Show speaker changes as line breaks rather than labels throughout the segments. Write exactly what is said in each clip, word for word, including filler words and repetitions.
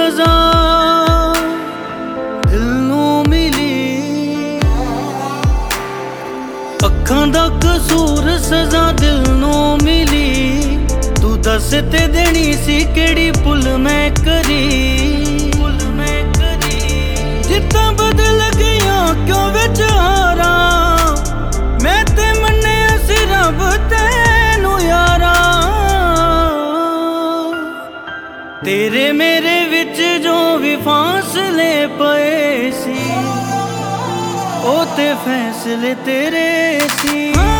सजा दिल नू मिली, अखां दा कसूर सजा दिल नू मिली। तू दस ते देनी सी केड़ी भुल मैं करी, भुल मैं करी। जिद्दां बदल गया क्यों विच हारा, मैं ते मन्निया सी रब तैनू यारा। तेरे मेरे विच जो भी फासले पए सी, ओ ते फैसले तेरे सी।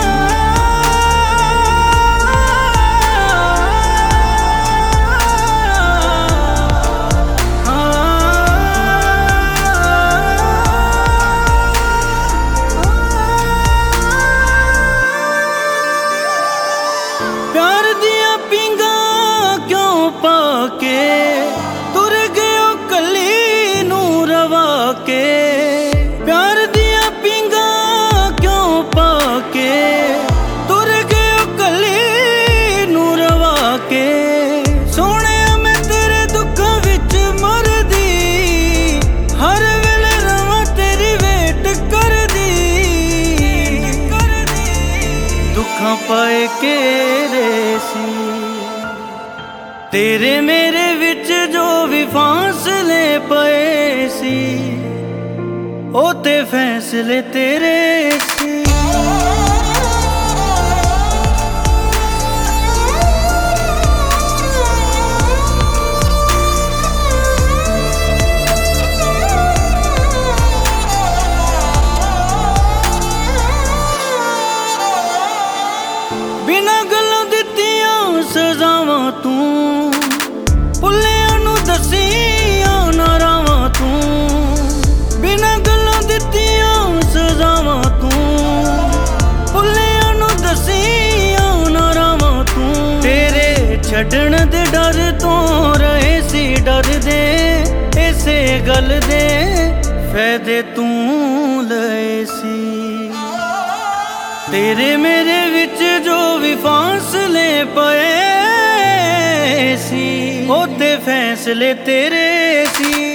प्यार दिया पिंगा क्यों पाके तुर गयो कली नू रवा के। प्यार दिया पिंगा क्यों पाके तुर गयो कली नू रवा के। सोने मैं तेरे दुखों विच मरदी, हर वेले रवां तेरी वेट करदी। दुखां पाए के तेरे मेरे विच जो भी फासले पए सी, ओ ते फैसले तेरे सी। बिना गल्लों दित्तियां सजावां तू, भुल्लियां नू दसियां ना रावां तू। बिना गल्लों दित्तियां सजावां तू, भुल्लियां नू दसियां ना रावां तू। तेरे छड्डण दे डर तो रहे सी डरदे, इसे गल दे फैदे तू लए सी। तेरे मेरे विच जो भी फासले पए सी, ओ ते फैसले तेरे सी।